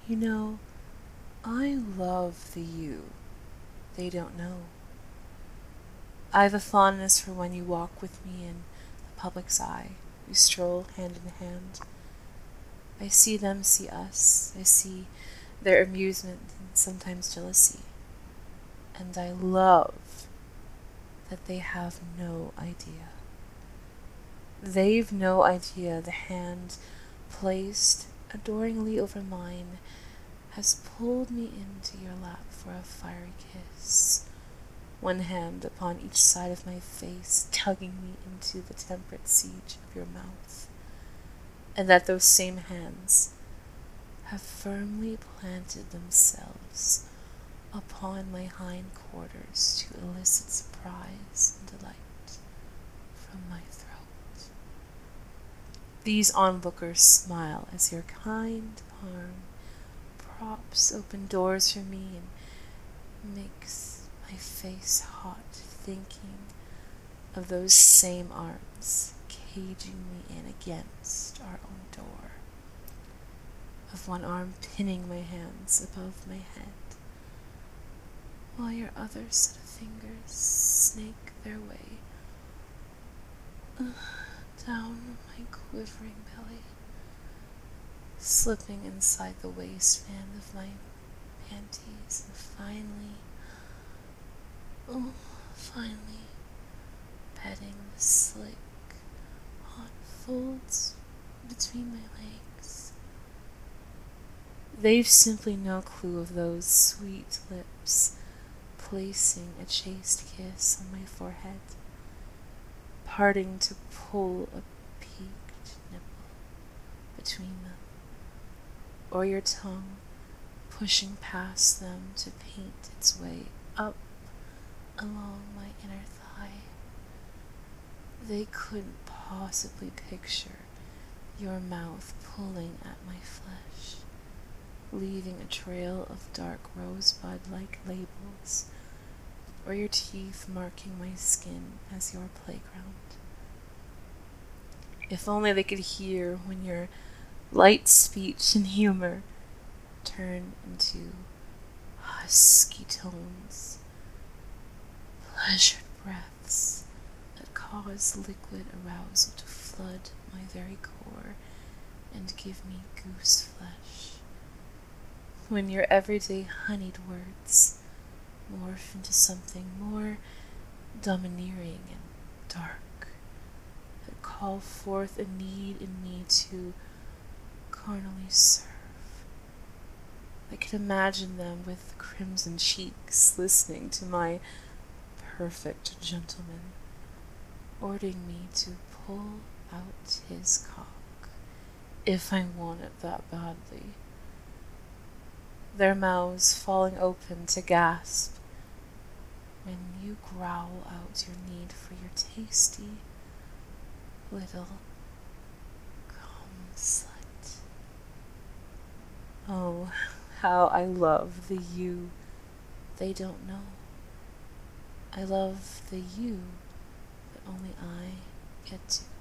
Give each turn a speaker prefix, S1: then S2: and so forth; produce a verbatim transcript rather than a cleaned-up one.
S1: You know, I love the you they don't know. I've a fondness for when you walk with me in the public's eye. We stroll hand in hand. I see them see us. I see their amusement and sometimes jealousy. And I love that they have no idea. They've no idea the hand placed adoringly over mine has pulled me into your lap for a fiery kiss, one hand upon each side of my face, tugging me into the temperate siege of your mouth, and that those same hands have firmly planted themselves upon my hind quarters to elicit surprise and delight from my throat. These onlookers smile as your kind arm props open doors for me and makes my face hot thinking of those same arms caging me in against our own door, of one arm pinning my hands above my head, while your other set of fingers snake their way uh, down my quivering belly, slipping inside the waistband of my panties, and finally, oh, finally, petting the slick, hot folds between my legs. They've simply no clue of those sweet lips placing a chaste kiss on my forehead, parting to pull a peaked nipple between them, or your tongue pushing past them to paint its way up along my inner thigh. They couldn't possibly picture your mouth pulling at my flesh, leaving a trail of dark rosebud-like labels, or your teeth marking my skin as your playground. If only they could hear when your light speech and humor turn into husky tones, pleasured breaths that cause liquid arousal to flood my very core and give me goose flesh. When your everyday honeyed words morph into something more domineering and dark, that call forth a need in me to carnally serve. I could imagine them with crimson cheeks listening to my perfect gentleman ordering me to pull out his cock if I want it that badly, their mouths falling open to gasp when you growl out your need for your tasty little cum slut. Oh, how I love the you they don't know. I love the you that only I get to